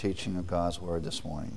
Teaching of God's Word this morning.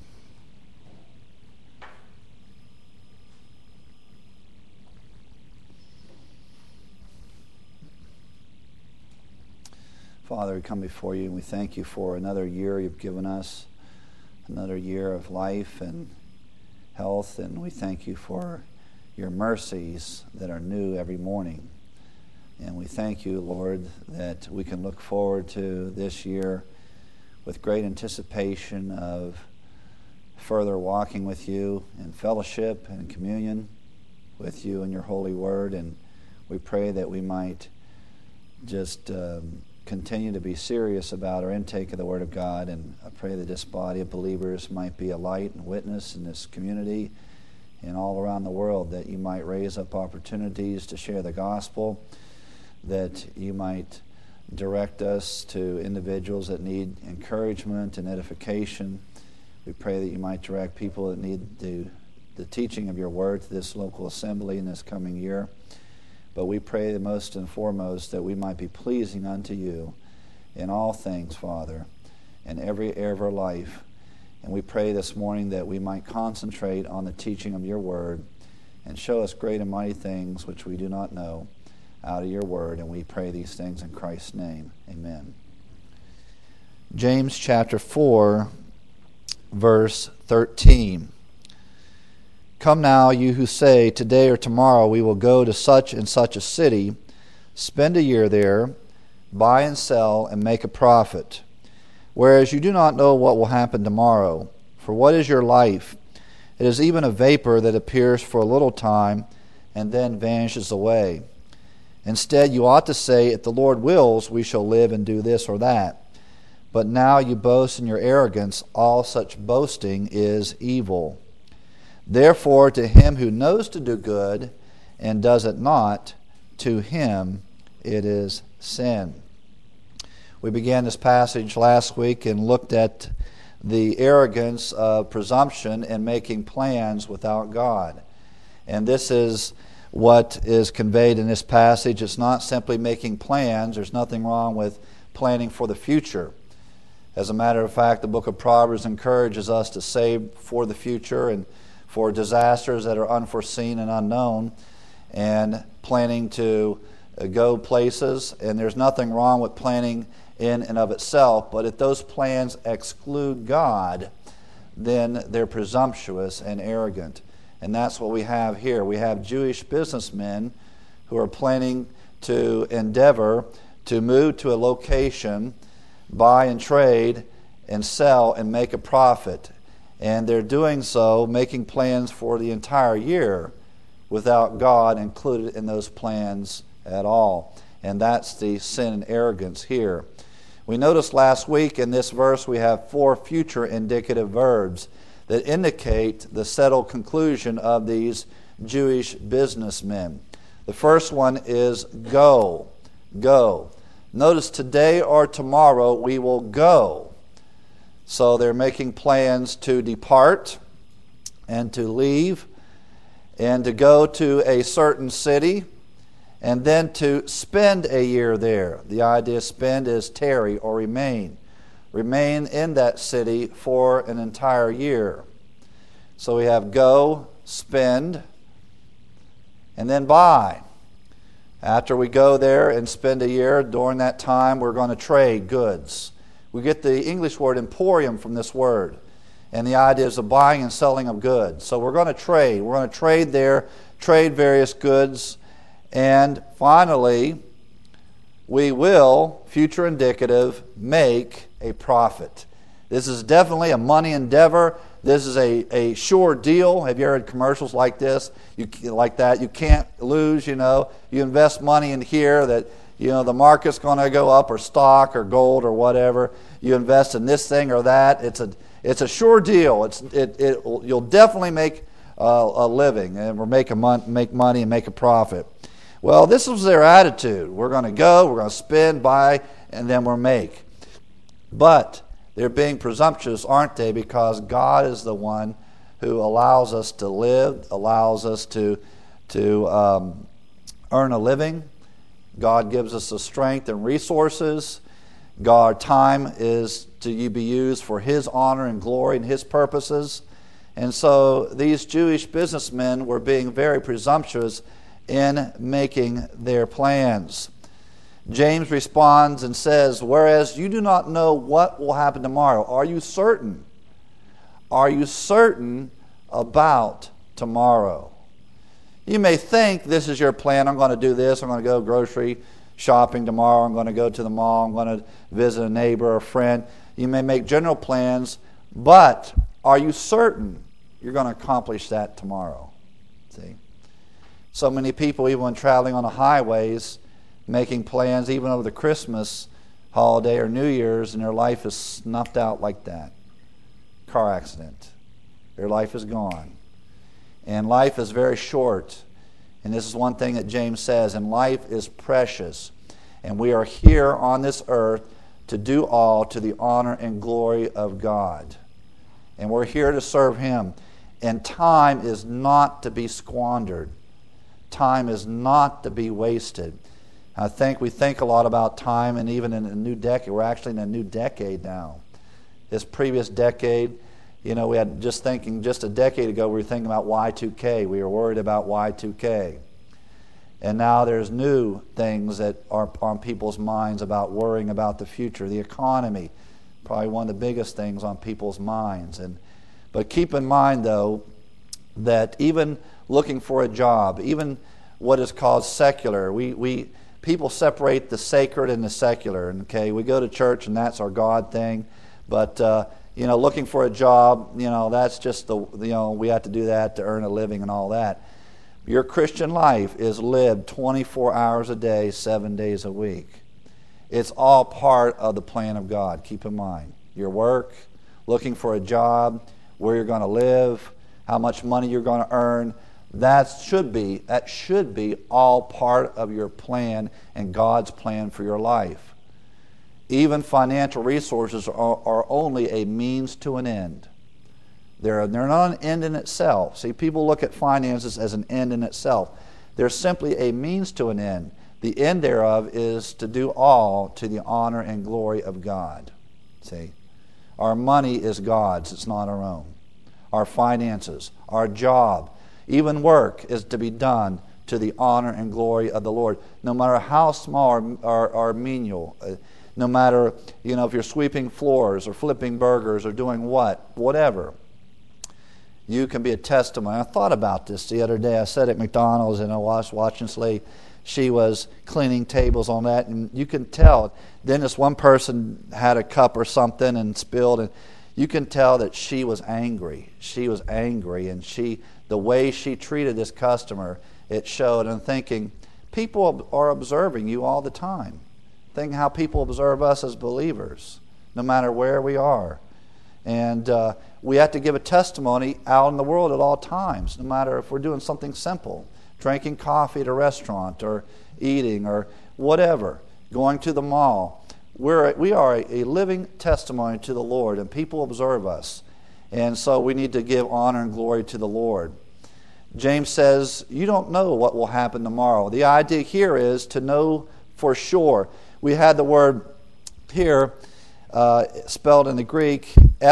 Father, we come before you and we thank you for another year you've given us, another year of life and health, and we thank you for your mercies that are new every morning. And we thank you, Lord, that we can look forward to this year with great anticipation of further walking with you in fellowship and communion with you in your holy word. And we pray that we might just continue to be serious about our intake of the Word of God. And I pray that this body of believers might be a light and witness in this community and all around the world, that you might raise up opportunities to share the gospel, that you might direct us to individuals that need encouragement and edification. We pray that you might direct people that need the teaching of your word to this local assembly in this coming year. But we pray that most and foremost that we might be pleasing unto you in all things, Father, in every area of our life. And we pray this morning that we might concentrate on the teaching of your word and show us great and mighty things which we do not know out of your word. And we pray these things in Christ's name. Amen. James chapter 4, verse 13. Come now, you who say, today or tomorrow we will go to such and such a city, spend a year there, buy and sell, and make a profit. Whereas you do not know what will happen tomorrow. For what is your life? It is even a vapor that appears for a little time and then vanishes away. Instead, you ought to say, if the Lord wills, we shall live and do this or that. But now you boast in your arrogance. All such boasting is evil. Therefore, to him who knows to do good and does it not, to him it is sin. We began this passage last week and looked at the arrogance of presumption and making plans without God. And this is what is conveyed in this passage. It's not simply making plans. There's nothing wrong with planning for the future. As a matter of fact, the book of Proverbs encourages us to save for the future and for disasters that are unforeseen and unknown, and planning to go places. And there's nothing wrong with planning in and of itself, but if those plans exclude God, then they're presumptuous and arrogant. And that's what we have here. We have Jewish businessmen who are planning to endeavor to move to a location, buy and trade, and sell and make a profit. And they're doing so, making plans for the entire year without God included in those plans at all. And that's the sin and arrogance here. We noticed last week in this verse we have 4 future indicative verbs that indicate the settled conclusion of these Jewish businessmen. The first one is go. Go. Notice today or tomorrow we will go. So they're making plans to depart and to leave and to go to a certain city and then to spend a year there. The idea of spend is tarry or remain. Remain in that city for an entire year. So we have go, spend, and then buy. After we go there and spend a year, during that time we're going to trade goods. We get the English word emporium from this word. And the idea is the buying and selling of goods. So we're going to trade. We're going to trade there, trade various goods. And finally, we will, future indicative, make a profit. This is definitely a money endeavor. This is a sure deal. Have you ever heard commercials like this? Like that. You can't lose, you know. You invest money in here that, you know, the market's going to go up, or stock or gold or whatever. You invest in this thing or that. It's a sure deal. You'll definitely make a living, and make money and make a profit. Well, this was their attitude. We're going to go, we're going to spend, buy, and then we'll make. But they're being presumptuous, aren't they? Because God is the one who allows us to live, allows us to earn a living. God gives us the strength and resources. God, time is to be used for His honor and glory and His purposes. And so these Jewish businessmen were being very presumptuous in making their plans. James responds and says, whereas you do not know what will happen tomorrow, are you certain? Are you certain about tomorrow? You may think this is your plan. I'm going to do this. I'm going to go grocery shopping tomorrow. I'm going to go to the mall. I'm going to visit a neighbor or a friend. You may make general plans, but are you certain you're going to accomplish that tomorrow? See? So many people, even when traveling on the highways, making plans even over the Christmas holiday or New Year's, and their life is snuffed out like that. Car accident. Their life is gone. And life is very short. And this is one thing that James says, and life is precious. And we are here on this earth to do all to the honor and glory of God. And we're here to serve Him. And time is not to be squandered. Time is not to be wasted. I think we think a lot about time, and even in a new decade. We're actually in a new decade now. This previous decade, we had just a decade ago, we were thinking about Y2K. We were worried about Y2K. And now there's new things that are on people's minds about worrying about the future. The economy, probably one of the biggest things on people's minds. But keep in mind, though, that even looking for a job, even what is called secular, people separate the sacred and the secular. Okay, we go to church and that's our God thing, but looking for a job, that's just we have to do that to earn a living and all that. Your Christian life is lived 24 hours a day, 7 days a week. It's all part of the plan of God. Keep in mind your work, looking for a job, where you're going to live, how much money you're going to earn. That should be all part of your plan and God's plan for your life. Even financial resources are only a means to an end. They're not an end in itself. See, people look at finances as an end in itself. They're simply a means to an end. The end thereof is to do all to the honor and glory of God. See, our money is God's. It's not our own. Our finances, our job, even work is to be done to the honor and glory of the Lord, no matter how small or menial. No matter, if you're sweeping floors or flipping burgers or doing whatever. You can be a testimony. I thought about this the other day. I sat at McDonald's and I was watching this lady. She was cleaning tables on that, and you can tell. Then this one person had a cup or something and spilled, and you can tell that she was angry. She was angry, and the way she treated this customer, it showed. And thinking, people are observing you all the time. Think how people observe us as believers, no matter where we are. And we have to give a testimony out in the world at all times, no matter if we're doing something simple, drinking coffee at a restaurant or eating or whatever, going to the mall. We are a living testimony to the Lord, and people observe us. And so we need to give honor and glory to the Lord. James says, you don't know what will happen tomorrow. The idea here is to know for sure. We had the word here spelled in the Greek,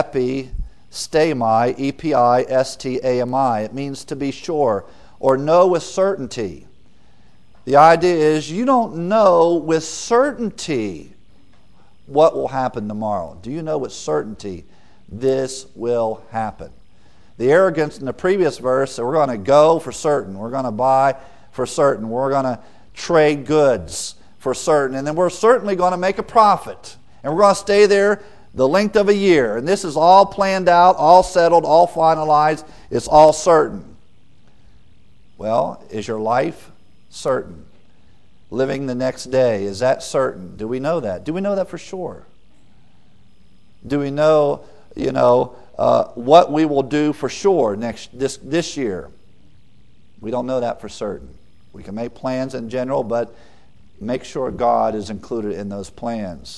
epistami, E-P-I-S-T-A-M-I. It means to be sure or know with certainty. The idea is you don't know with certainty what will happen tomorrow. Do you know with certainty this will happen? The arrogance in the previous verse, we're going to go for certain. We're going to buy for certain. We're going to trade goods for certain. And then we're certainly going to make a profit. And we're going to stay there the length of a year. And this is all planned out, all settled, all finalized. It's all certain. Well, is your life certain? Living the next day, is that certain? Do we know that? Do we know that for sure? Do we know, what we will do for sure this year? We don't know that for certain. We can make plans in general, but make sure God is included in those plans.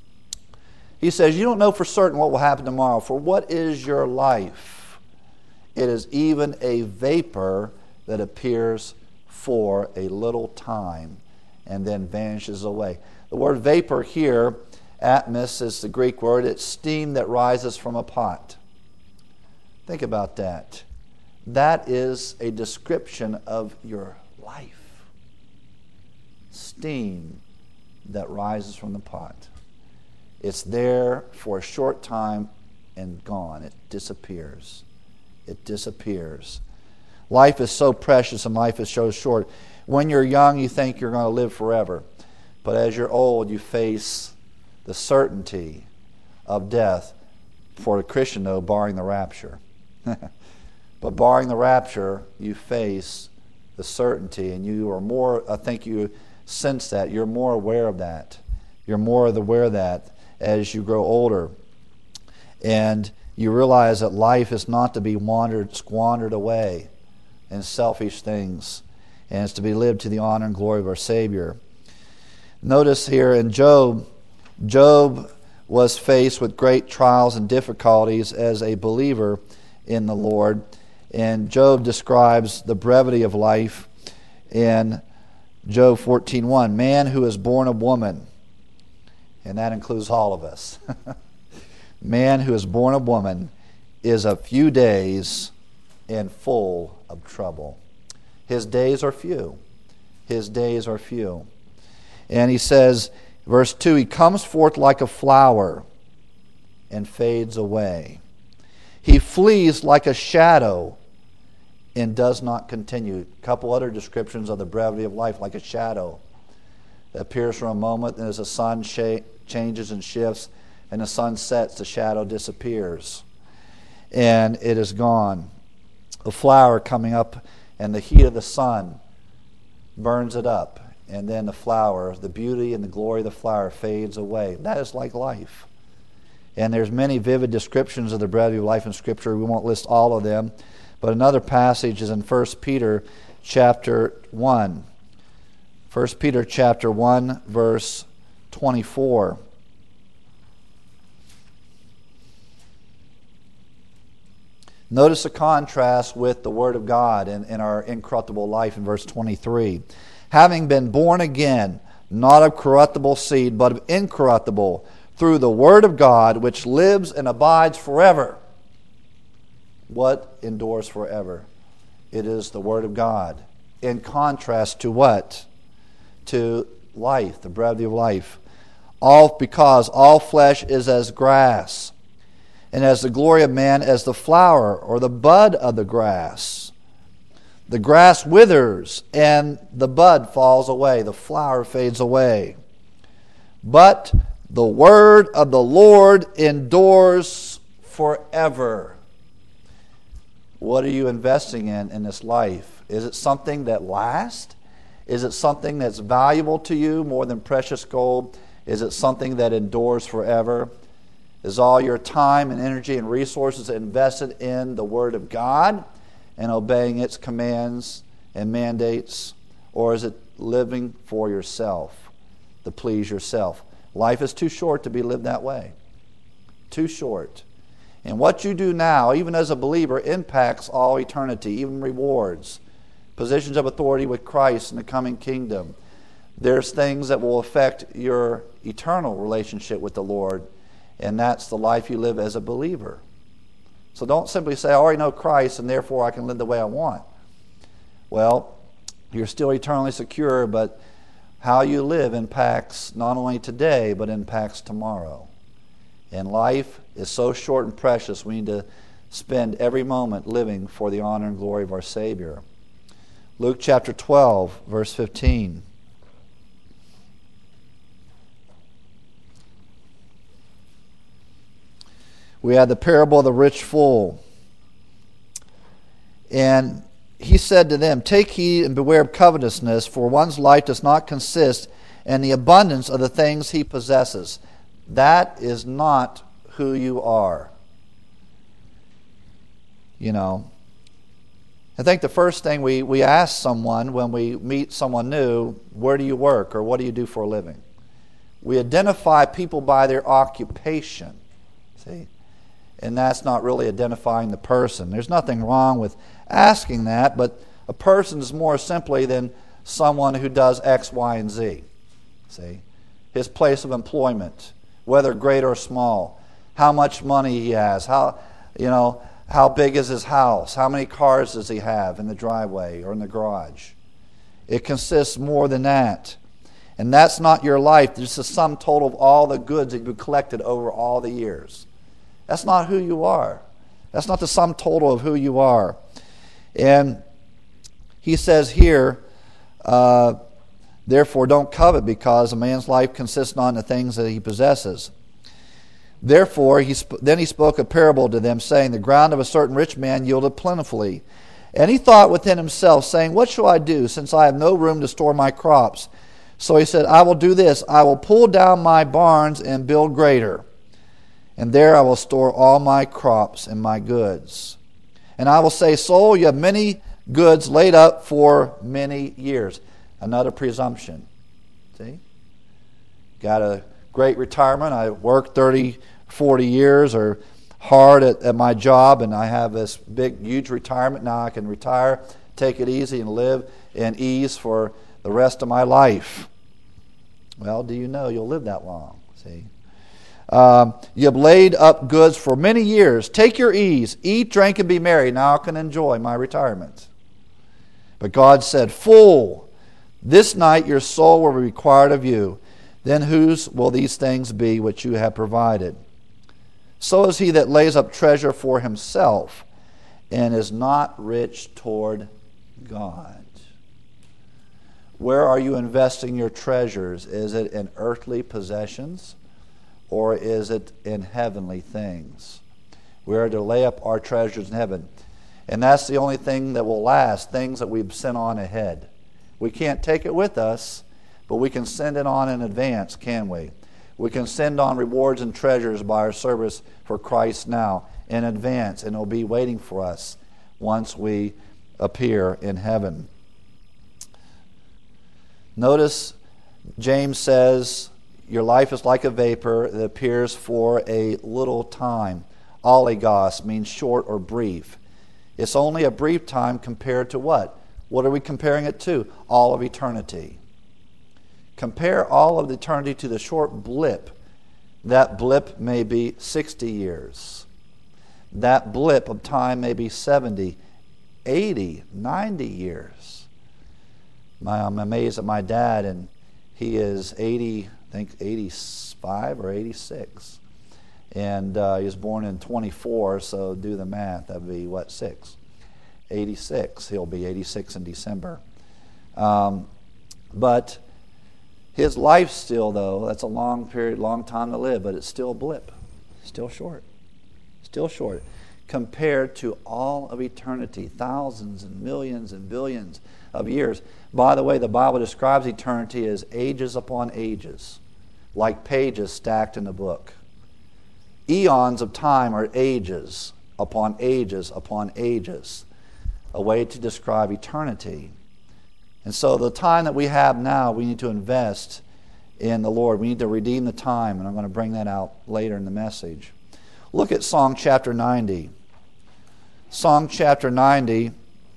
He says, you don't know for certain what will happen tomorrow. For what is your life? It is even a vapor that appears for a little time and then vanishes away. The word vapor here Atmos is the Greek word. It's steam that rises from a pot. Think about that. That is a description of your life. Steam that rises from the pot. It's there for a short time and gone. It disappears. It disappears. Life is so precious and life is so short. When you're young, you think you're going to live forever. But as you're old, you face the certainty of death, for a Christian, though, barring the rapture. But barring the rapture, you face the certainty, and you are more, I think you sense that. You're more aware of that. You're more aware of that as you grow older. And you realize that life is not to be squandered away in selfish things, and it's to be lived to the honor and glory of our Savior. Notice here in Job, Job was faced with great trials and difficulties as a believer in the Lord. And Job describes the brevity of life in Job 14:1. Man who is born of woman, and that includes all of us. Man who is born of woman is a few days and full of trouble. His days are few. His days are few. And he says, verse 2, he comes forth like a flower and fades away. He flees like a shadow and does not continue. A couple other descriptions of the brevity of life, like a shadow that appears for a moment, and as the sun changes and shifts and the sun sets, the shadow disappears and it is gone. A flower coming up, and the heat of the sun burns it up, and then the flower, the beauty and the glory of the flower fades away. That is like life. And there's many vivid descriptions of the brevity of life in Scripture. We won't list all of them. But another passage is in 1 Peter chapter 1. 1 Peter chapter 1, verse 24. Notice the contrast with the Word of God in our incorruptible life in verse 23. Having been born again, not of corruptible seed, but of incorruptible, through the Word of God, which lives and abides forever. What endures forever? It is the Word of God. In contrast to what? To life, the brevity of life. Because all flesh is as grass, and as the glory of man as the flower or the bud of the grass. The grass withers and the bud falls away, the flower fades away. But the word of the Lord endures forever. What are you investing in this life? Is it something that lasts? Is it something that's valuable to you more than precious gold? Is it something that endures forever? Is all your time and energy and resources invested in the Word of God and obeying its commands and mandates? Or is it living for yourself, to please yourself? Life is too short to be lived that way. Too short. And what you do now, even as a believer, impacts all eternity, even rewards, positions of authority with Christ in the coming kingdom. There's things that will affect your eternal relationship with the Lord, and that's the life you live as a believer. So don't simply say, I already know Christ, and therefore I can live the way I want. Well, you're still eternally secure, but how you live impacts not only today, but impacts tomorrow. And life is so short and precious, we need to spend every moment living for the honor and glory of our Savior. Luke chapter 12, verse 15. We had the parable of the rich fool. And he said to them, take heed and beware of covetousness, for one's life does not consist in the abundance of the things he possesses. That is not who you are. You know, I think the first thing we ask someone when we meet someone new, where do you work or what do you do for a living? We identify people by their occupation. See? And that's not really identifying the person. There's nothing wrong with asking that, but a person is more simply than someone who does X, Y, and Z. See? His place of employment, whether great or small. How much money he has, how big is his house, how many cars does he have in the driveway or in the garage. It consists more than that. And that's not your life. This is the sum total of all the goods that you've collected over all the years. That's not who you are. That's not the sum total of who you are. And he says here, therefore don't covet, because a man's life consists not in the things that he possesses. Therefore, then he spoke a parable to them, saying, the ground of a certain rich man yielded plentifully. And he thought within himself, saying, what shall I do, since I have no room to store my crops? So he said, I will do this. I will pull down my barns and build greater. And there I will store all my crops and my goods. And I will say, soul, you have many goods laid up for many years. Another presumption. See? Got a great retirement. I worked 30, 40 years or hard at my job, and I have this big, huge retirement. Now I can retire, take it easy, and live in ease for the rest of my life. Well, do you know you'll live that long? See? You have laid up goods for many years. Take your ease. Eat, drink, and be merry. Now I can enjoy my retirement. But God said, fool, this night your soul will be required of you. Then whose will these things be which you have provided? So is he that lays up treasure for himself and is not rich toward God. Where are you investing your treasures? Is it in earthly possessions, or is it in heavenly things? We are to lay up our treasures in heaven. And that's the only thing that will last, things that we've sent on ahead. We can't take it with us, but we can send it on in advance, can we? We can send on rewards and treasures by our service for Christ now in advance, and it'll be waiting for us once we appear in heaven. Notice James says, your life is like a vapor that appears for a little time. Oligos means short or brief. It's only a brief time compared to what? What are we comparing it to? All of eternity. Compare all of eternity to the short blip. That blip may be 60 years. That blip of time may be 70, 80, 90 years. I'm amazed at my dad, and he is 80, I think 85 or 86. And he was born in 24, so do the math. That would be, 6? 86. He'll be 86 in December. But his life still, though, that's a long period, long time to live, but it's still a blip. Still short. Still short. Compared to all of eternity, thousands and millions and billions of years. By the way, the Bible describes eternity as ages upon ages, like pages stacked in a book. Eons of time are ages upon ages upon ages, a way to describe eternity. And so the time that we have now, we need to invest in the Lord. We need to redeem the time, and I'm going to bring that out later in the message. Look at Song chapter 90. Song chapter 90.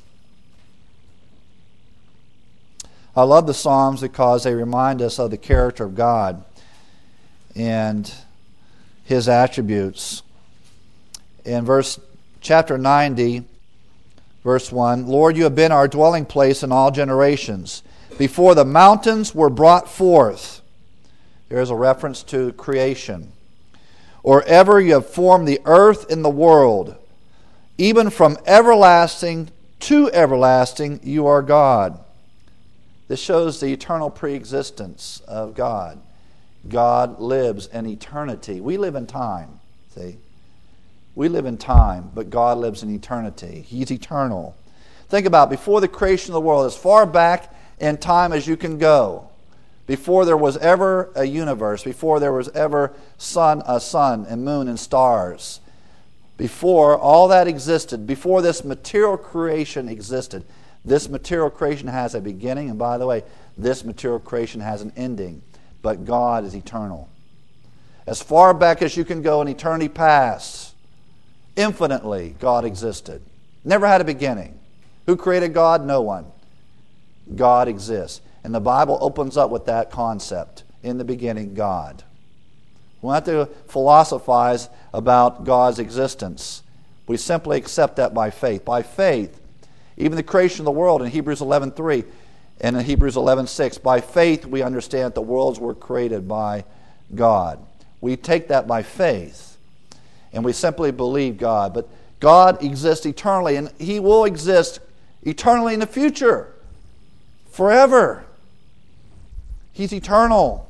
I love the Psalms because they remind us of the character of God and His attributes. In chapter 90, verse 1, Lord, you have been our dwelling place in all generations. Before the mountains were brought forth. There's a reference to creation. Or ever you have formed the earth and the world. Even from everlasting to everlasting, you are God. This shows the eternal preexistence of God. God lives in eternity. We live in time, see? We live in time, but God lives in eternity. He's eternal. Think about before the creation of the world, as far back in time as you can go, before there was ever a universe, before there was ever a sun and moon and stars, before all that existed, before this material creation existed, this material creation has a beginning, and by the way, this material creation has an ending, but God is eternal. As far back as you can go in eternity past, infinitely God existed. Never had a beginning. Who created God? No one. God exists. And the Bible opens up with that concept. In the beginning, God. We don't have to philosophize about God's existence. We simply accept that by faith. By faith, even the creation of the world in Hebrews 11:3 and in Hebrews 11:6, by faith we understand that the worlds were created by God. We take that by faith, and we simply believe God. But God exists eternally, and He will exist eternally in the future, forever. He's eternal.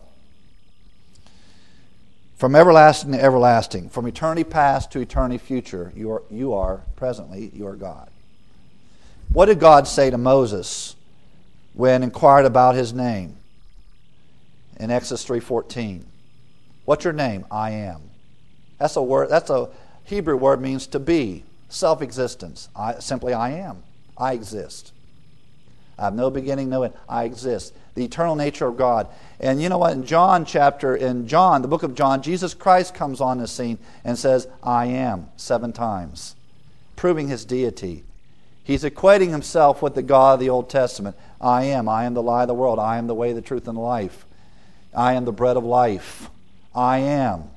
From everlasting to everlasting, from eternity past to eternity future, you are presently, you are God. What did God say to Moses when inquired about his name? In Exodus 3:14. What's your name? I am. That's a word. That's a Hebrew word, means to be, self-existence. Simply I am. I exist. I have no beginning, no end. I exist. The eternal nature of God. And you know what? In John, the book of John, Jesus Christ comes on the scene and says, I am, 7 times, proving His deity. He's equating Himself with the God of the Old Testament. I am the light of the world. I am the way, the truth, and the life. I am the bread of life. I am.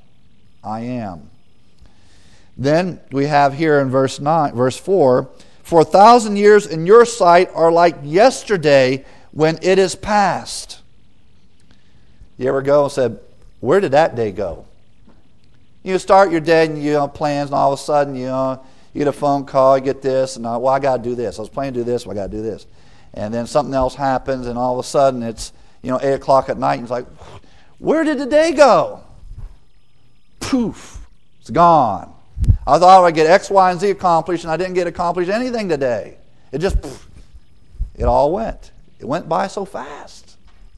Then we have here in verse 4, for 1,000 years in your sight are like yesterday when it is past. You ever go and said, where did that day go? You start your day and you have plans, and all of a sudden you get a phone call, you get this, and I got to do this. I was planning to do this, I got to do this. And then something else happens, and all of a sudden it's 8 o'clock at night, and it's like, where did the day go? Poof, it's gone. I thought I'd get X, Y, and Z accomplished, and I didn't get accomplished anything today. It all went. It went by so fast.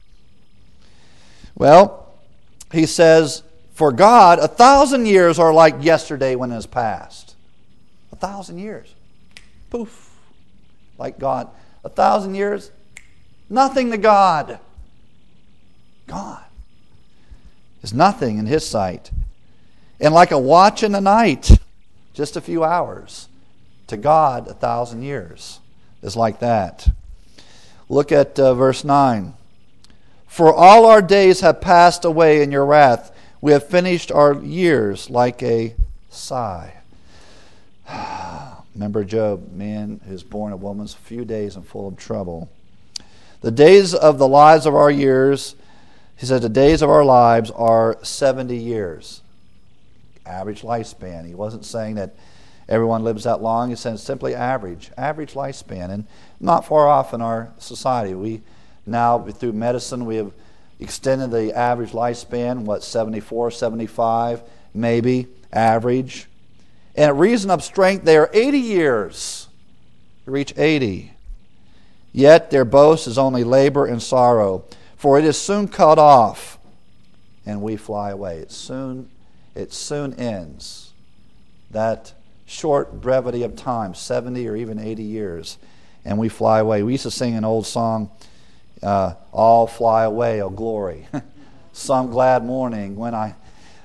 Well, he says, for God, 1,000 years are like yesterday when it is past. 1,000 years. Poof. Like God. 1,000 years, nothing to God. God is nothing in His sight. And like a watch in the night, just a few hours. To God, 1,000 years is like that. Look at verse 9. For all our days have passed away in your wrath. We have finished our years like a sigh. Remember Job, man who's born of woman's few days and full of trouble. The days of the lives of our years, he said, the days of our lives are 70 years. Average lifespan. He wasn't saying that everyone lives that long. He said simply average lifespan. And not far off in our society. We now, through medicine, we have extended the average lifespan, 74, 75, maybe, average. And at reason of strength, they are 80 years to reach 80. Yet their boast is only labor and sorrow, for it is soon cut off, and we fly away. It soon ends. That short brevity of time, 70 or even 80 years, and we fly away. We used to sing an old song, all fly away, oh glory. Some glad morning when I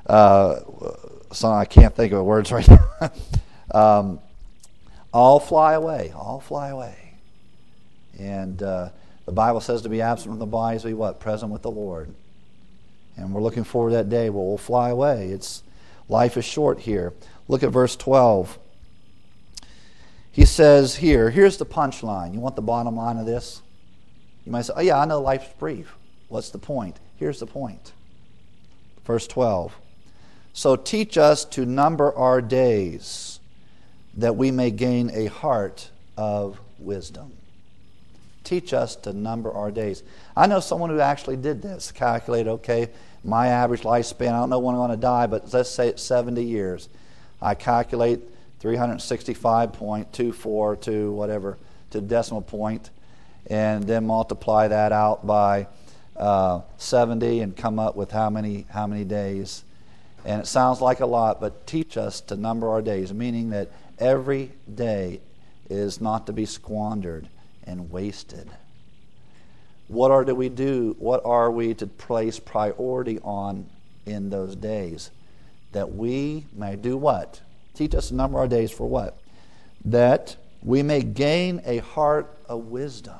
can't think of the words right now. All fly away, all fly away. And the Bible says to be absent from the body is to be what? Present with the Lord. And we're looking forward to that day where we'll fly away. Life is short here. Look at verse 12. He says here's the punchline. You want the bottom line of this? You might say, oh yeah, I know life's brief. What's the point? Here's the point. Verse 12. So teach us to number our days, that we may gain a heart of wisdom. Teach us to number our days. I know someone who actually did this. Calculated, okay, my average lifespan, I don't know when I'm going to die, but let's say it's 70 years. I calculate 365.24 to whatever, to decimal point, and then multiply that out by 70 and come up with how many days. And it sounds like a lot, but teach us to number our days, meaning that every day is not to be squandered and wasted. What are we to place priority on in those days? That we may do what? Teach us to number our days for what? That we may gain a heart of wisdom.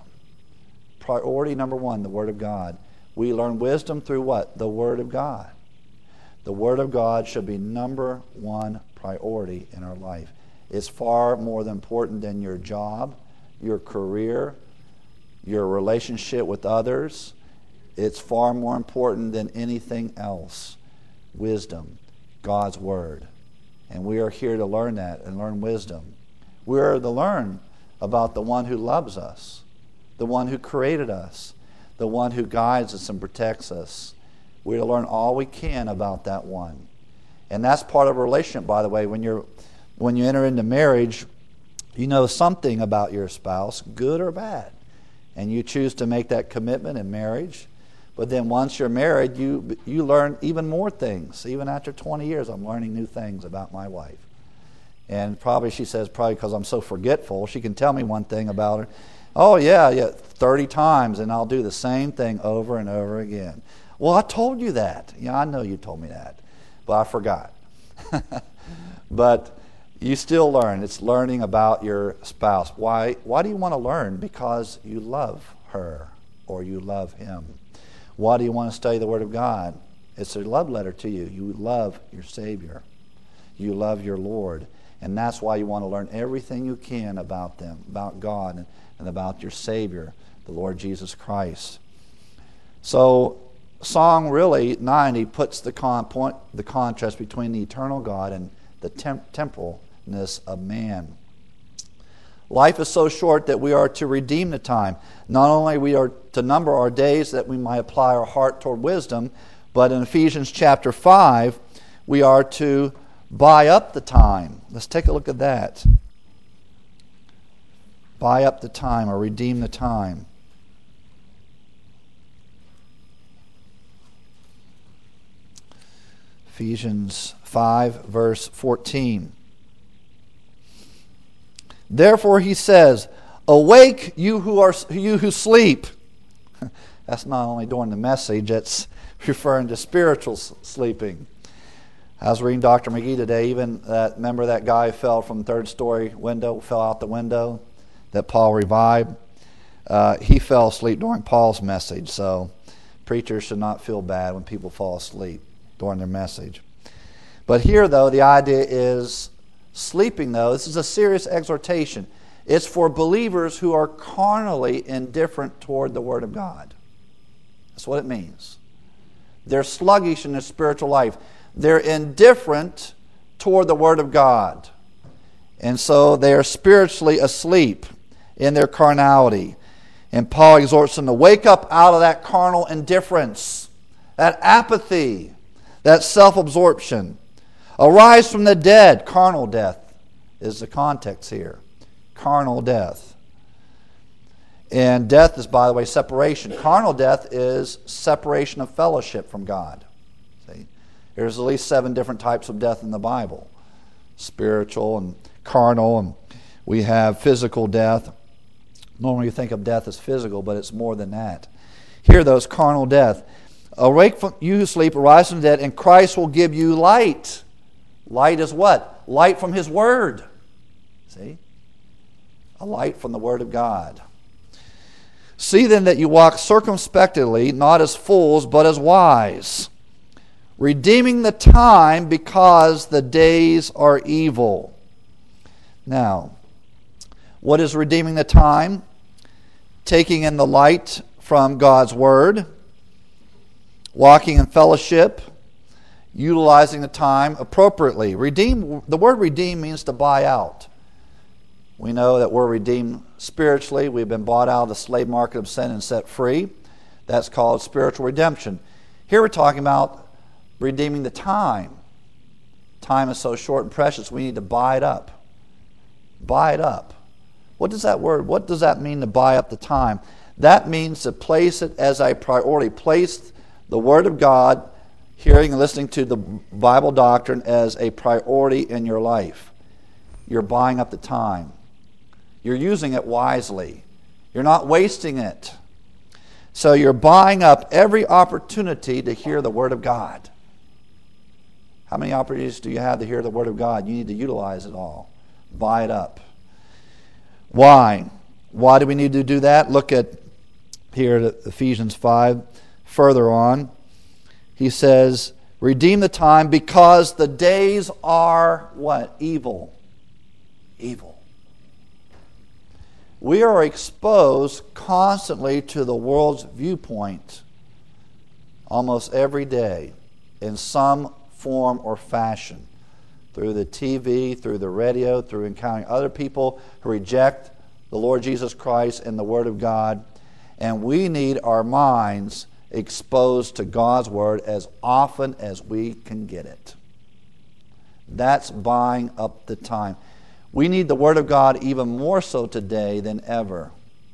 Priority number one, the Word of God. We learn wisdom through what? The Word of God. The Word of God should be number one priority in our life. It's far more important than your job, your career, your relationship with others. It's far more important than anything else. Wisdom, God's Word. And we are here to learn that and learn wisdom. We are to learn about the one who loves us, the one who created us, the one who guides us and protects us. We're to learn all we can about that one. And that's part of a relationship, by the way. When you enter into marriage, you know something about your spouse, good or bad. And you choose to make that commitment in marriage. But then once you're married, you learn even more things. Even after 20 years, I'm learning new things about my wife. And probably she says, probably because I'm so forgetful, she can tell me one thing about her. Oh, yeah, 30 times, and I'll do the same thing over and over again. Well, I told you that. Yeah, I know you told me that, but I forgot. But you still learn. It's learning about your spouse. Why do you want to learn? Because you love her or you love him. Why do you want to study the Word of God? It's a love letter to you. You love your Savior. You love your Lord. And that's why you want to learn everything you can about them, about God and about your Savior, the Lord Jesus Christ. So Song really 90 puts the contrast between the eternal God and the temporalness of man. Life is so short that we are to redeem the time. Not only we are to number our days that we might apply our heart toward wisdom, but in Ephesians chapter 5, we are to buy up the time. Let's take a look at that. Buy up the time or redeem the time. Ephesians 5, verse 14. Therefore he says, awake you who sleep. That's not only during the message, it's referring to spiritual sleeping. I was reading Dr. McGee today, remember that guy fell from the third-story window, fell out the window that Paul revived? He fell asleep during Paul's message, so preachers should not feel bad when people fall asleep during their message. But here, though, the idea is sleeping, though. This is a serious exhortation. It's for believers who are carnally indifferent toward the Word of God. That's what it means. They're sluggish in their spiritual life. They're indifferent toward the Word of God. And so they are spiritually asleep in their carnality. And Paul exhorts them to wake up out of that carnal indifference, that apathy, that self-absorption. Arise from the dead. Carnal death is the context here. Carnal death. And death is, by the way, separation. Carnal death is separation of fellowship from God. See? There's at least 7 different types of death in the Bible. Spiritual and carnal, and we have physical death. Normally you think of death as physical, but it's more than that. Here, though, is carnal death. Awake from you who sleep, arise from the dead, and Christ will give you light. Light is what? Light from His Word. See? A light from the Word of God. See then that you walk circumspectly, not as fools, but as wise, redeeming the time because the days are evil. Now, what is redeeming the time? Taking in the light from God's Word, walking in fellowship, utilizing the time appropriately. Redeem, the word redeem means to buy out. We know that we're redeemed spiritually. We've been bought out of the slave market of sin and set free. That's called spiritual redemption. Here we're talking about redeeming the time. Time is so short and precious, we need to buy it up. Buy it up. What does that mean to buy up the time? That means to place it as a priority. Place the Word of God, hearing and listening to the Bible doctrine as a priority in your life. You're buying up the time. You're using it wisely. You're not wasting it. So you're buying up every opportunity to hear the Word of God. How many opportunities do you have to hear the Word of God? You need to utilize it all. Buy it up. Why? Why do we need to do that? Look at here at Ephesians 5. Further on, he says, Redeem the time because the days are what? Evil. Evil. We are exposed constantly to the world's viewpoint almost every day in some form or fashion. Through the TV, through the radio, through encountering other people who reject the Lord Jesus Christ and the Word of God. And we need our minds exposed to God's Word as often as we can get it. That's buying up the time. We need the Word of God even more so today than ever.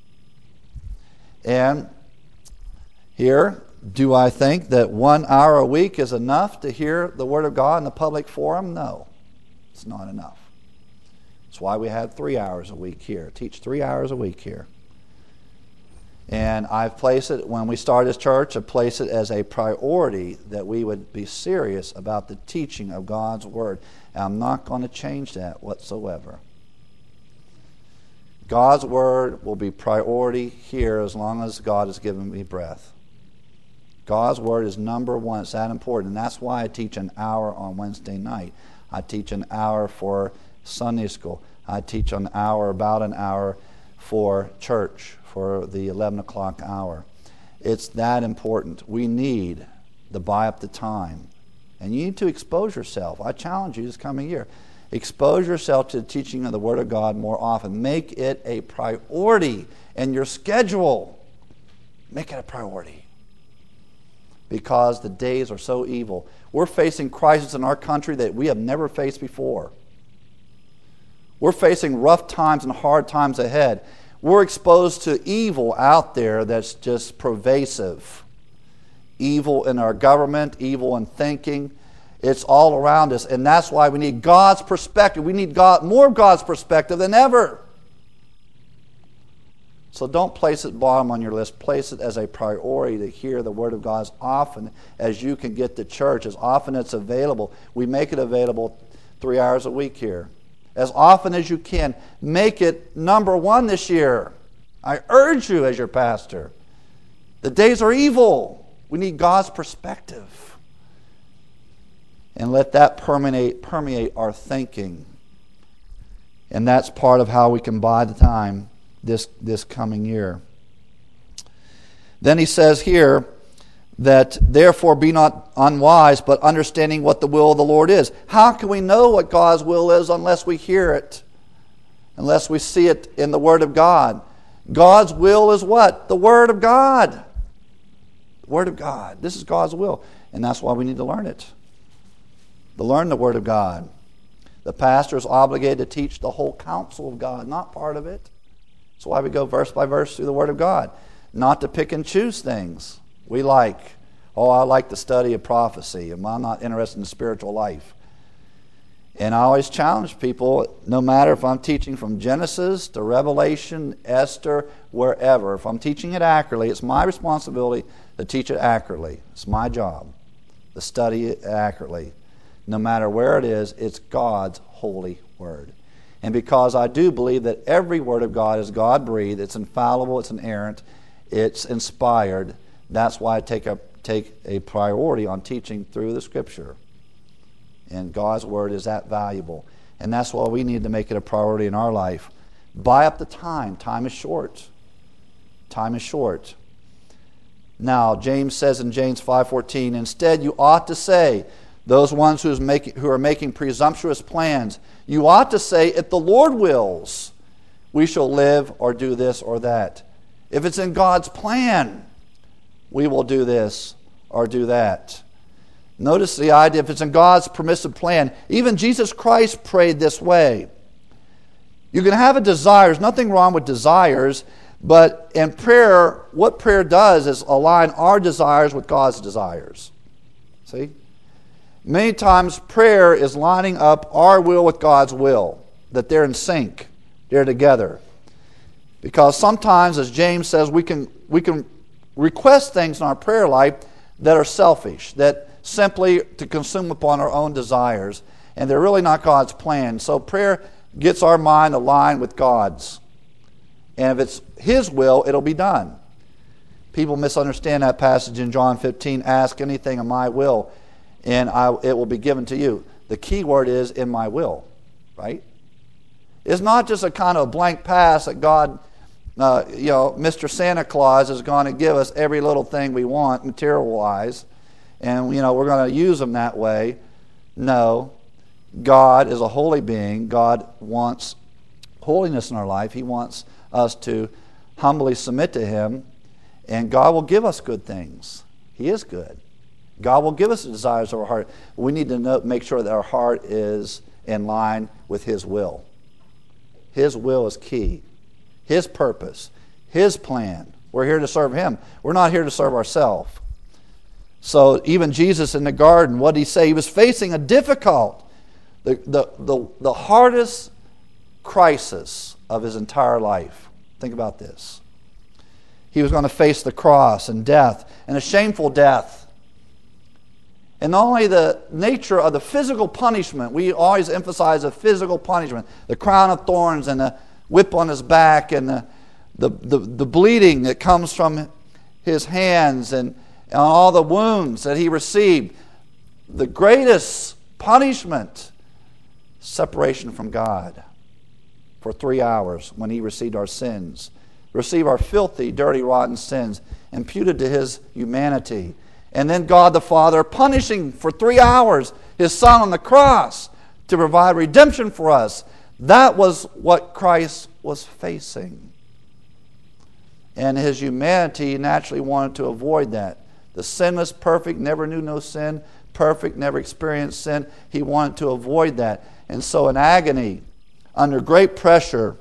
And here, do I think that 1 hour a week is enough to hear the Word of God in the public forum? No, it's not enough. That's why we have 3 hours a week here. Teach 3 hours a week here. And I've placed it, when we started this church, I placed it as a priority that we would be serious about the teaching of God's Word. And I'm not going to change that whatsoever. God's Word will be priority here as long as God has given me breath. God's Word is number one. It's that important. And that's why I teach an hour on Wednesday night. I teach an hour for Sunday school. I teach about an hour for church, for the 11 o'clock hour. It's that important. We need to buy up the time. And you need to expose yourself. I challenge you this coming year. Expose yourself to the teaching of the Word of God more often. Make it a priority in your schedule. Make it a priority. Because the days are so evil. We're facing crises in our country that we have never faced before. We're facing rough times and hard times ahead. We're exposed to evil out there that's just pervasive. Evil in our government, evil in thinking. It's all around us. And that's why we need God's perspective. We need more of God's perspective than ever. So don't place it bottom on your list. Place it as a priority to hear the Word of God as often as you can get to church, as often as it's available. We make it available 3 hours a week here. As often as you can. Make it number one this year. I urge you as your pastor. The days are evil. We need God's perspective. And let that permeate our thinking. And that's part of how we can buy the time this coming year. Then he says here that therefore be not unwise, but understanding what the will of the Lord is. How can we know what God's will is unless we hear it? Unless we see it in the Word of God. God's will is what? The Word of God. The Word of God. This is God's will. And that's why we need to learn it. To learn the Word of God. The pastor is obligated to teach the whole counsel of God, not part of it. That's why we go verse by verse through the Word of God. Not to pick and choose things we like. Oh, I like the study of prophecy. I'm not interested in the spiritual life. And I always challenge people, no matter if I'm teaching from Genesis to Revelation, Esther, wherever, if I'm teaching it accurately, it's my responsibility to teach it accurately. It's my job to study it accurately. No matter where it is, it's God's holy Word. And because I do believe that every Word of God is God-breathed, it's infallible, it's inerrant, it's inspired, that's why I take a priority on teaching through the Scripture. And God's Word is that valuable. And that's why we need to make it a priority in our life. Buy up the time. Time is short. Time is short. Now, James says in James 5:14, instead you ought to say, those ones who are making presumptuous plans, you ought to say, if the Lord wills, we shall live or do this or that. If it's in God's plan, we will do this or do that. Notice the idea, if it's in God's permissive plan. Even Jesus Christ prayed this way. You can have a desire. There's nothing wrong with desires. But in prayer, what prayer does is align our desires with God's desires. See? Many times prayer is lining up our will with God's will. That they're in sync. They're together. Because sometimes, as James says, we can request things in our prayer life that are selfish. That simply to consume upon our own desires, and they're really not God's plan. So prayer gets our mind aligned with God's. And if it's His will, it'll be done. People misunderstand that passage in John 15, ask anything in my will, and it will be given to you. The key word is in my will, right? It's not just a kind of blank pass that God, Mr. Santa Claus is going to give us every little thing we want material-wise, and we're going to use them that way. No, God is a holy being. God wants holiness in our life. He wants us to humbly submit to Him, and God will give us good things. He is good. God will give us the desires of our heart. We need to make sure that our heart is in line with His will. His will is key. His purpose, His plan. We're here to serve Him. We're not here to serve ourselves. So even Jesus in the garden, what did He say? He was facing a difficult, the hardest crisis of His entire life. Think about this. He was going to face the cross and death, and a shameful death. And not only the nature of the physical punishment, we always emphasize the physical punishment, the crown of thorns and the whip on His back and the bleeding that comes from His hands and all the wounds that He received. The greatest punishment, separation from God for 3 hours when He received our sins, received our filthy, dirty, rotten sins, imputed to His humanity. And then God the Father punishing for 3 hours His Son on the cross to provide redemption for us. That was what Christ was facing. And His humanity naturally wanted to avoid that. The sinless, perfect, never knew no sin, perfect, never experienced sin. He wanted to avoid that. And so in agony, under great pressure,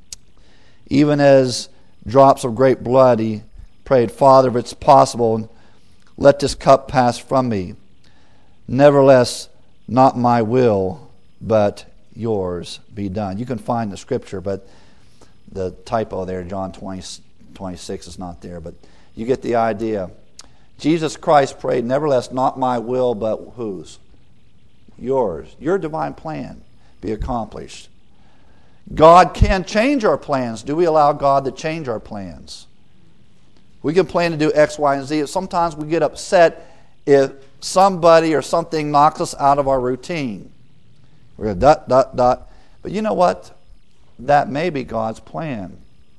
even as drops of great blood, He prayed, Father, if it's possible, let this cup pass from me. Nevertheless, not my will, but yours be done. You can find the scripture, but the typo there, John 20:26 is not there. But you get the idea. Jesus Christ prayed, nevertheless, not my will, but whose? Yours. Your divine plan be accomplished. God can change our plans. Do we allow God to change our plans? We can plan to do X, Y, and Z. Sometimes we get upset if somebody or something knocks us out of our routine. We're going to ... But you know what? That may be God's plan.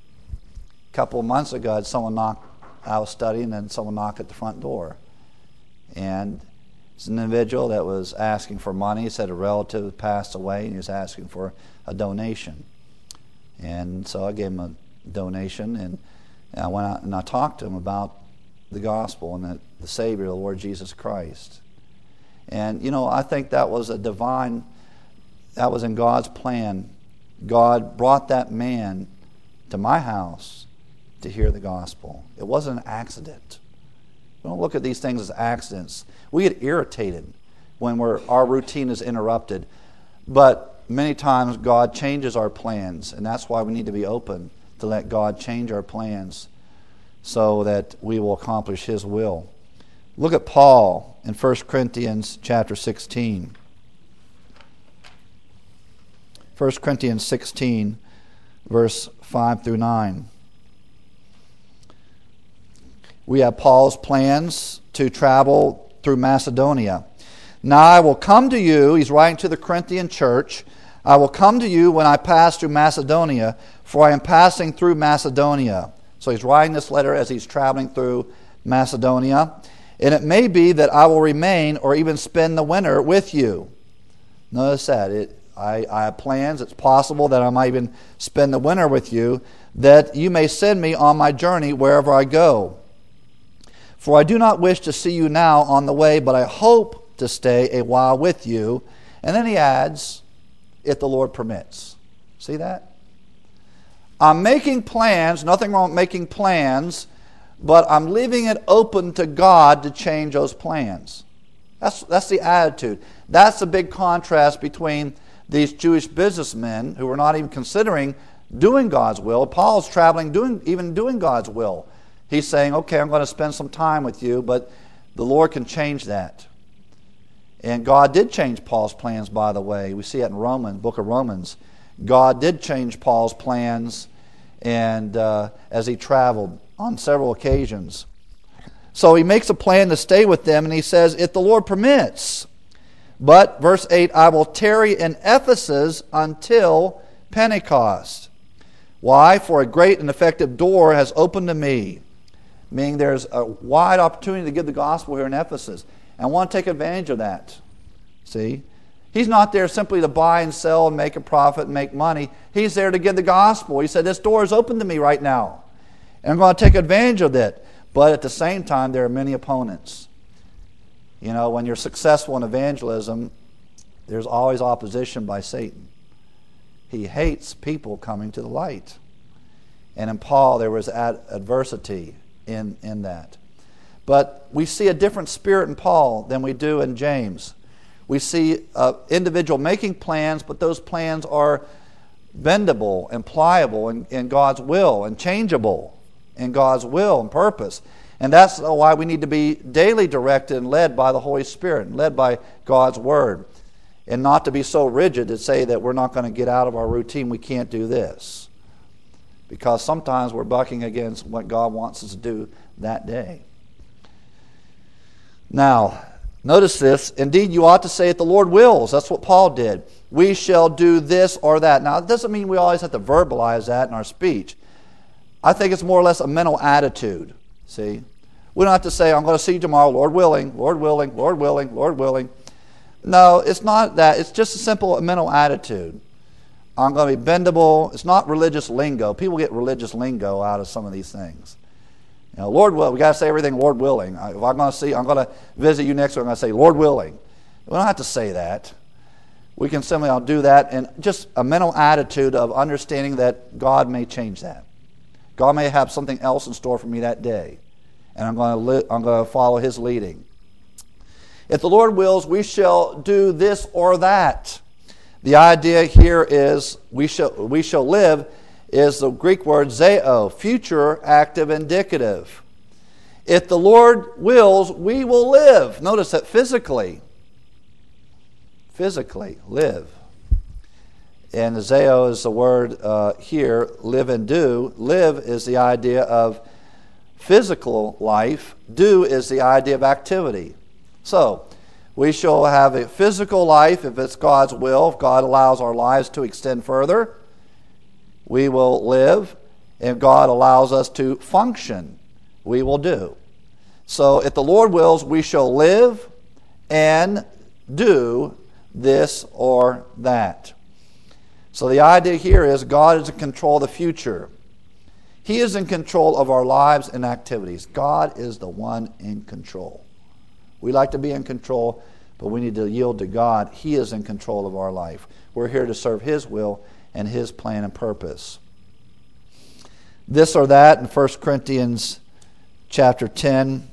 A couple of months ago, I was studying and someone knocked at the front door. And it's an individual that was asking for money. He said a relative had passed away and he was asking for a donation. And so I gave him a donation, and I went out and I talked to him about the gospel and the Savior, the Lord Jesus Christ. And, I think that was that was in God's plan. God brought that man to my house to hear the gospel. It wasn't an accident. We don't look at these things as accidents. We get irritated when our routine is interrupted. But many times God changes our plans, and that's why we need to be open to let God change our plans so that we will accomplish His will. Look at Paul in 1 Corinthians chapter 16. 1 Corinthians 16, verse 5 through 9. We have Paul's plans to travel through Macedonia. Now I will come to you, he's writing to the Corinthian church, I will come to you when I pass through Macedonia, for I am passing through Macedonia. So he's writing this letter as he's traveling through Macedonia. And it may be that I will remain or even spend the winter with you. Notice that. I have plans. It's possible that I might even spend the winter with you, that you may send me on my journey wherever I go. For I do not wish to see you now on the way, but I hope to stay a while with you. And then he adds, if the Lord permits. See that? I'm making plans, nothing wrong with making plans, but I'm leaving it open to God to change those plans. That's the attitude. That's the big contrast between these Jewish businessmen who were not even considering doing God's will. Paul's traveling, doing God's will. He's saying, okay, I'm going to spend some time with you, but the Lord can change that. And God did change Paul's plans, by the way. We see it in book of Romans. God did change Paul's plans and as he traveled on several occasions. So he makes a plan to stay with them, and he says, if the Lord permits. But, verse 8, I will tarry in Ephesus until Pentecost. Why? For a great and effective door has opened to me. Meaning there's a wide opportunity to give the gospel here in Ephesus. And I want to take advantage of that. See? He's not there simply to buy and sell and make a profit and make money. He's there to give the gospel. He said, this door is open to me right now. And I'm going to take advantage of it. But at the same time, there are many opponents. You know, when you're successful in evangelism, there's always opposition by Satan. He hates people coming to the light. And in Paul, there was adversity in that. But we see a different spirit in Paul than we do in James. We see an individual making plans, but those plans are bendable and pliable in God's will and changeable in God's will and purpose. And that's why we need to be daily directed and led by the Holy Spirit and led by God's Word. And not to be so rigid to say that we're not going to get out of our routine, we can't do this. Because sometimes we're bucking against what God wants us to do that day. Now, notice this. Indeed, you ought to say it the Lord wills. That's what Paul did. We shall do this or that. Now, it doesn't mean we always have to verbalize that in our speech. I think it's more or less a mental attitude. See? We don't have to say, I'm going to see you tomorrow, Lord willing, Lord willing, Lord willing, Lord willing. No, it's not that. It's just a simple mental attitude. I'm going to be bendable. It's not religious lingo. People get religious lingo out of some of these things. You know, Lord willing, we got to say everything Lord willing. If I'm going to visit you next week, I'm going to say Lord willing. We don't have to say that. We can simply do that, and just a mental attitude of understanding that God may change that. God may have something else in store for me that day, and I'm going to follow His leading. If the Lord wills, we shall do this or that. The idea here is we shall live is the Greek word zeo, future active indicative. If the Lord wills, we will live. Notice that physically live. And zeo is the word here, live and do. Live is the idea of physical life. Do is the idea of activity. So, we shall have a physical life if it's God's will, if God allows our lives to extend further. We will live. If God allows us to function, we will do. So if the Lord wills, we shall live and do this or that. So the idea here is God is in control of the future. He is in control of our lives and activities. God is the one in control. We like to be in control, but we need to yield to God. He is in control of our life. We're here to serve His will and His plan and purpose. This or that in 1 Corinthians chapter 10,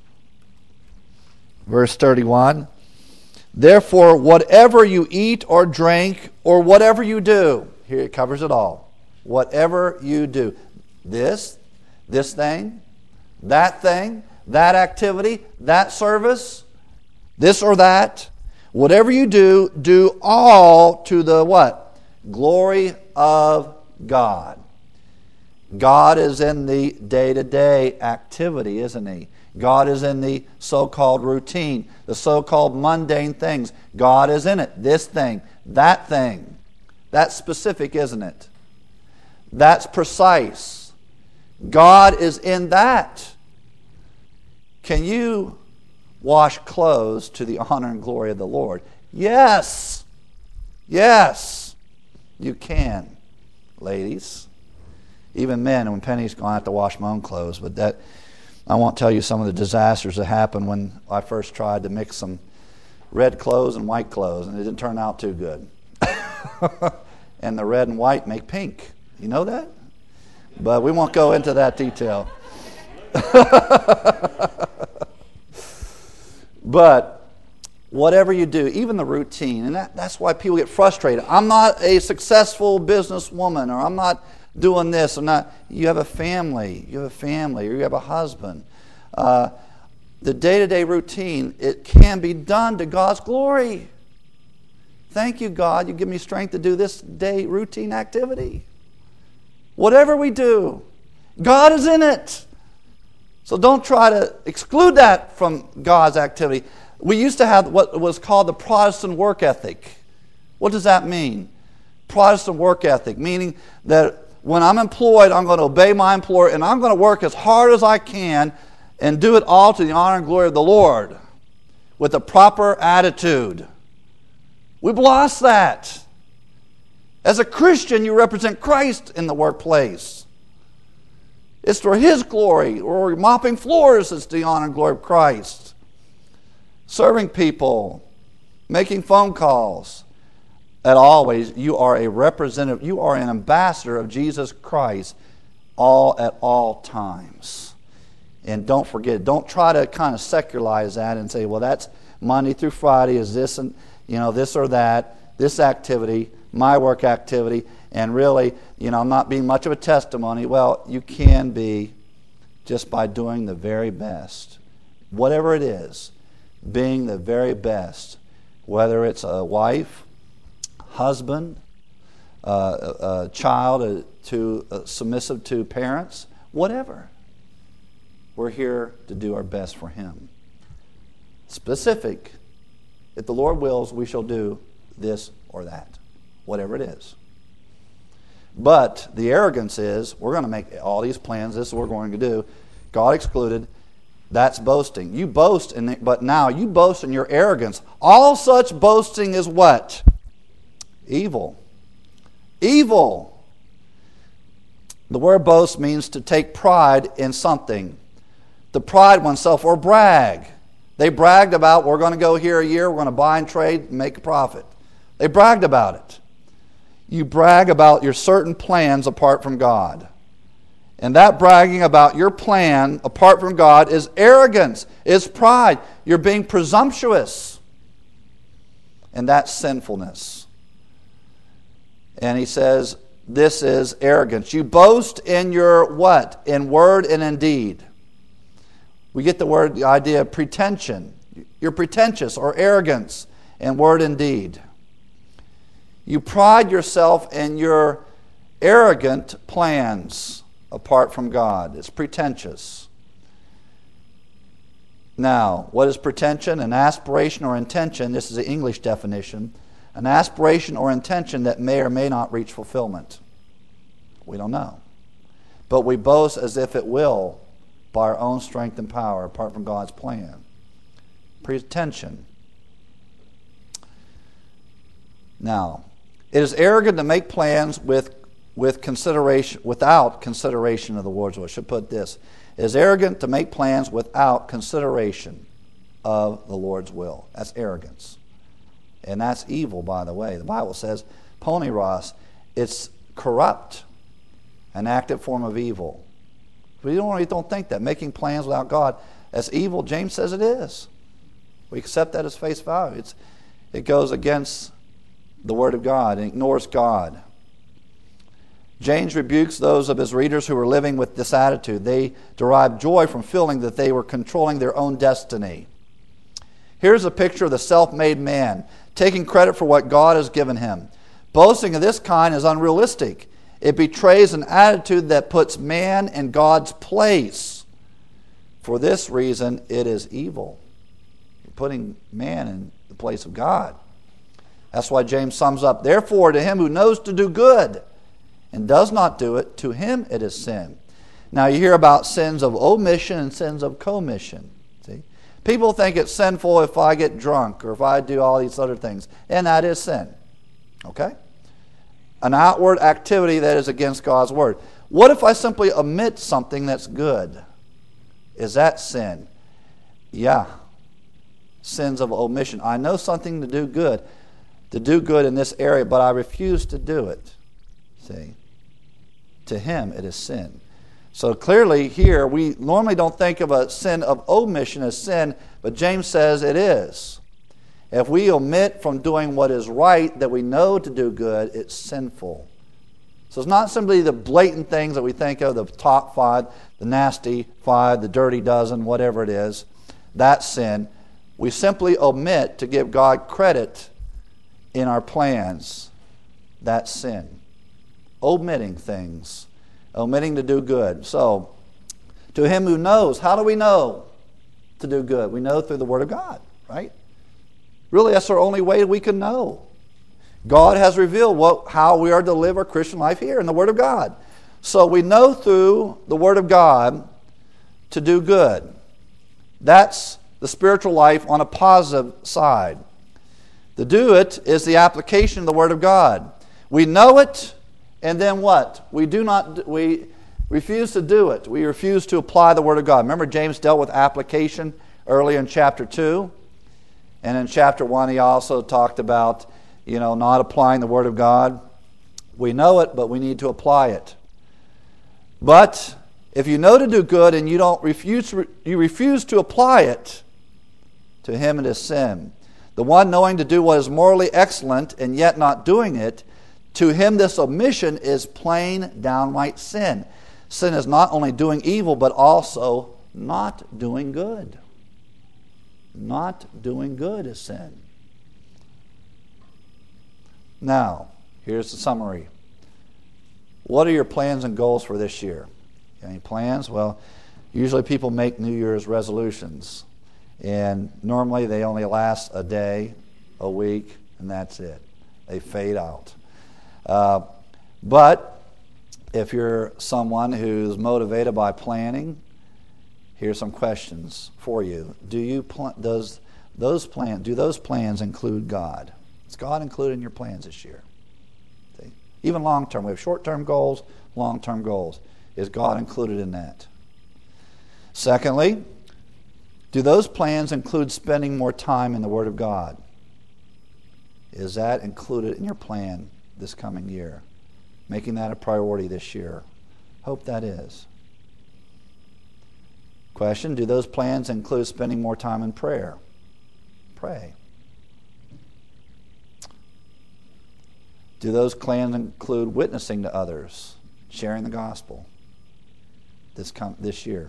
verse 31. Therefore, whatever you eat or drink or whatever you do, here it covers it all. Whatever you do. This thing, that activity, that service, this or that, whatever you do, do all to the what? Glory of God. God is in the day-to-day activity, isn't He? God is in the so-called routine, the so-called mundane things. God is in it. This thing, that thing. That's specific, isn't it? That's precise. God is in that. Can you wash clothes to the honor and glory of the Lord? Yes. Yes, you can, ladies. Even men, when Penny's going to have to wash my own clothes. But that, I won't tell you some of the disasters that happened when I first tried to mix some red clothes and white clothes, and it didn't turn out too good. And the red and white make pink. You know that? But we won't go into that detail. But whatever you do, even the routine, and that's why people get frustrated. I'm not a successful businesswoman, or I'm not doing this. I'm not. You have a family. You have a family, or you have a husband. The day-to-day routine, it can be done to God's glory. Thank you, God. You give me strength to do this day routine activity. Whatever we do, God is in it. So don't try to exclude that from God's activity. We used to have what was called the Protestant work ethic. What does that mean? Protestant work ethic, meaning that when I'm employed, I'm going to obey my employer and I'm going to work as hard as I can and do it all to the honor and glory of the Lord with a proper attitude. We've lost that. As a Christian, you represent Christ in the workplace. It's for His glory, or mopping floors is the honor and glory of Christ. Serving people, making phone calls. At always, you are a representative, you are an ambassador of Jesus Christ at all times. And don't forget, don't try to kind of secularize that and say, well, that's Monday through Friday is this and this or that, this activity, my work activity, and really, I'm not being much of a testimony. Well, you can be just by doing the very best. Whatever it is, being the very best. Whether it's a wife, husband, a child, submissive to parents, whatever. We're here to do our best for Him. Specific. If the Lord wills, we shall do this or that. Whatever it is. But the arrogance is, we're going to make all these plans, this is what we're going to do. God excluded. That's boasting. You boast, but now you boast in your arrogance. All such boasting is what? Evil. Evil. The word boast means to take pride in something. To pride oneself or brag. They bragged about, we're going to go here a year, we're going to buy and trade and make a profit. They bragged about it. You brag about your certain plans apart from God. And that bragging about your plan apart from God is arrogance, is pride. You're being presumptuous. And that's sinfulness. And he says, this is arrogance. You boast in your what? In word and in deed. We get the idea of pretension. You're pretentious or arrogance in word and deed. You pride yourself in your arrogant plans apart from God. It's pretentious. Now, what is pretension? An aspiration or intention, this is the English definition, an aspiration or intention that may or may not reach fulfillment. We don't know. But we boast as if it will by our own strength and power apart from God's plan. Pretension. Now, it is arrogant to make plans without consideration of the Lord's will. I should put this. It is arrogant to make plans without consideration of the Lord's will. That's arrogance. And that's evil, by the way. The Bible says, poneros, it's corrupt, an active form of evil. We don't think that. Making plans without God, that's evil. James says it is. We accept that as face value. It goes against the Word of God and ignores God. James rebukes those of his readers who were living with this attitude. They derived joy from feeling that they were controlling their own destiny. Here's a picture of the self-made man, taking credit for what God has given him. Boasting of this kind is unrealistic. It betrays an attitude that puts man in God's place. For this reason, it is evil. You're putting man in the place of God. That's why James sums up, therefore, to him who knows to do good and does not do it, to him it is sin. Now you hear about sins of omission and sins of commission. See? People think it's sinful if I get drunk or if I do all these other things. And that is sin. Okay? An outward activity that is against God's word. What if I simply omit something that's good? Is that sin? Yeah. Sins of omission. I know something to do good in this area, but I refuse to do it. See? To him it is sin. So clearly here, we normally don't think of a sin of omission as sin, but James says it is. If we omit from doing what is right that we know to do good, it's sinful. So it's not simply the blatant things that we think of, the top 5, the nasty 5, the dirty dozen, whatever it is. That's sin. We simply omit to give God credit in our plans. That's sin. Omitting things. Omitting to do good. So, To him who knows. How do we know to do good? We know through the Word of God, right? Really, that's our only way we can know. God has revealed how we are to live our Christian life here in the Word of God. So we know through the Word of God to do good. That's the spiritual life on a positive side. To do it is the application of the Word of God. We know it, and then what? We refuse to do it. We refuse to apply the Word of God. Remember, James dealt with application earlier in chapter 2. And in chapter 1, he also talked about, not applying the Word of God. We know it, but we need to apply it. But if you know to do good and you refuse to apply it, to him it is sin. The one knowing to do what is morally excellent and yet not doing it, to him this omission is plain downright sin. Sin is not only doing evil, but also not doing good. Not doing good is sin. Now, here's the summary. What are your plans and goals for this year? Any plans? Well, usually people make New Year's resolutions. And normally they only last a day, a week, and that's it. They fade out. But if you're someone who's motivated by planning, here's some questions for you. Do those plans include God? Is God included in your plans this year? See? Even long-term. We have short-term goals, long-term goals. Is God included in that? Secondly, do those plans include spending more time in the Word of God? Is that included in your plan this coming year? Making that a priority this year? Hope that is. Question, do those plans include spending more time in prayer? Pray. Do those plans include witnessing to others, sharing the gospel this year?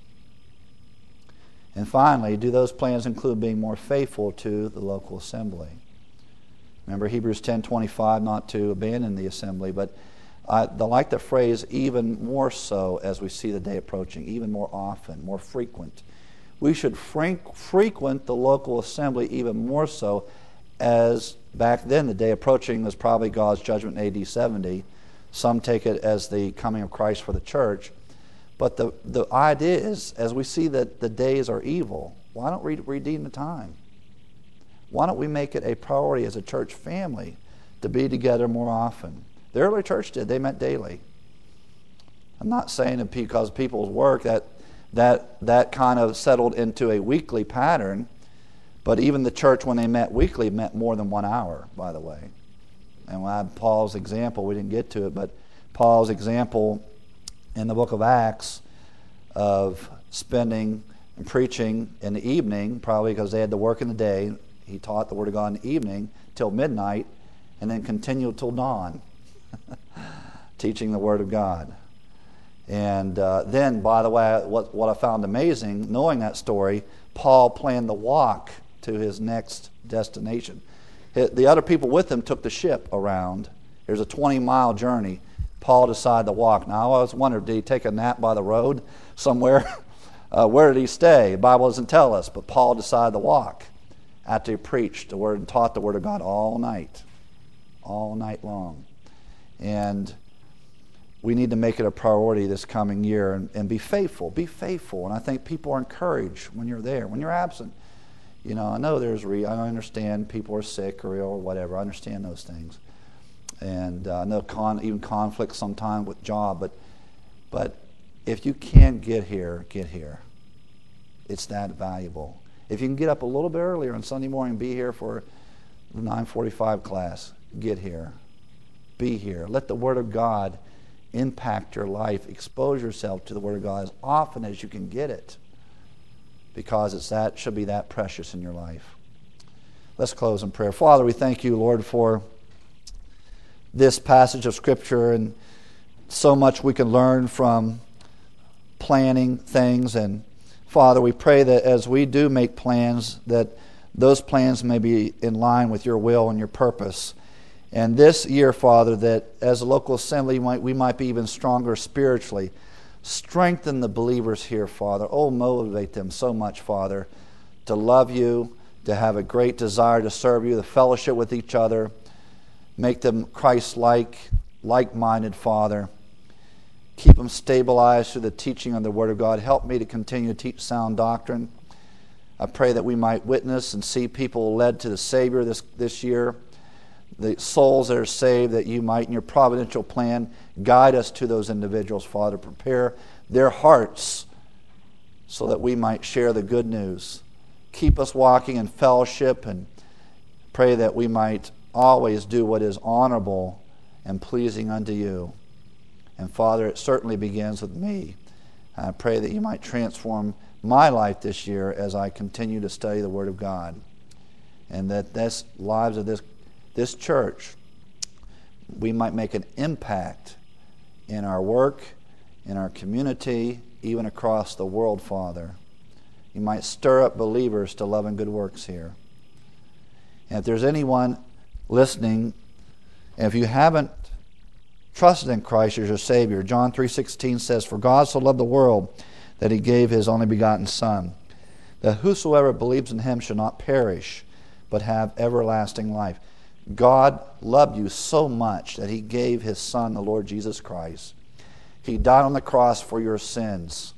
And finally, do those plans include being more faithful to the local assembly? Remember Hebrews 10:25, not to abandon the assembly, but I like the phrase even more so as we see the day approaching, even more often, more frequent. We should frequent the local assembly even more so, as back then the day approaching was probably God's judgment in AD 70. Some take it as the coming of Christ for the church. But the idea is, as we see that the days are evil, why don't we redeem the time? Why don't we make it a priority as a church family to be together more often? The early church did. They met daily. I'm not saying that because people's work that kind of settled into a weekly pattern, but even the church when they met weekly met more than 1 hour, by the way. And when I had Paul's example, we didn't get to it, but Paul's example in the book of Acts of spending and preaching in the evening, probably because they had to work in the day. He taught the Word of God in the evening till midnight and then continued till dawn, teaching the Word of God. And then, by the way, what I found amazing, knowing that story, Paul planned the walk to his next destination. The other people with him took the ship around. There's a 20-mile journey. Paul decided to walk. Now, I always wondered, did he take a nap by the road somewhere? Where did he stay? The Bible doesn't tell us, but Paul decided to walk after he preached the Word and taught the Word of God all night long. And we need to make it a priority this coming year and be faithful. Be faithful. And I think people are encouraged when you're there. When you're absent, I know I understand people are sick or ill or whatever. I understand those things. And I know even conflict sometimes with job. But if you can get here, get here. It's that valuable. If you can get up a little bit earlier on Sunday morning and be here for the 9:45 class, get here. Be here. Let the Word of God impact your life. Expose yourself to the Word of God as often as you can get it, because it should be that precious in your life. Let's close in prayer. Father, we thank you, Lord, for this passage of Scripture, and so much we can learn from planning things. And Father, we pray that as we do make plans, that those plans may be in line with your will and your purpose. And this year, Father, that as a local assembly we might be even stronger spiritually, Strengthen the believers here, Father. Oh, motivate them so much, Father, to love you, to have a great desire to serve you, the fellowship with each other. Make them Christ-like, like-minded, Father. Keep them stabilized through the teaching of the Word of God. Help me to continue to teach sound doctrine. I pray that we might witness and see people led to the Savior this year, the souls that are saved, that you might, in your providential plan, guide us to those individuals, Father. Prepare their hearts so that we might share the good news. Keep us walking in fellowship, and pray that we might always do what is honorable and pleasing unto you. And Father, it certainly begins with me. I pray that you might transform my life this year as I continue to study the Word of God, and that this lives of this church, we might make an impact in our work, in our community, even across the world, Father. You might stir up believers to love and good works here. And if there's anyone listening, and if you haven't trusted in Christ as your Savior, John 3:16 says, "For God so loved the world that he gave his only begotten Son, that whosoever believes in him shall not perish, but have everlasting life." God loved you so much that he gave his Son, the Lord Jesus Christ. He died on the cross for your sins.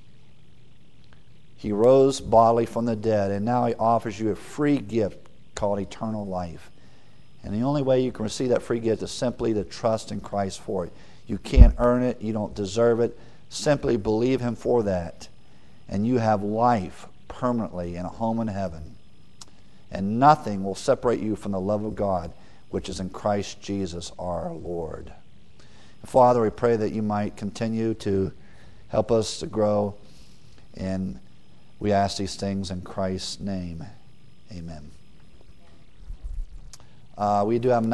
He rose bodily from the dead, and now he offers you a free gift called eternal life. And the only way you can receive that free gift is simply to trust in Christ for it. You can't earn it. You don't deserve it. Simply believe him for that, and you have life permanently in a home in heaven. And nothing will separate you from the love of God, which is in Christ Jesus our Lord. Father, we pray that you might continue to help us to grow, and we ask these things in Christ's name. Amen. We do have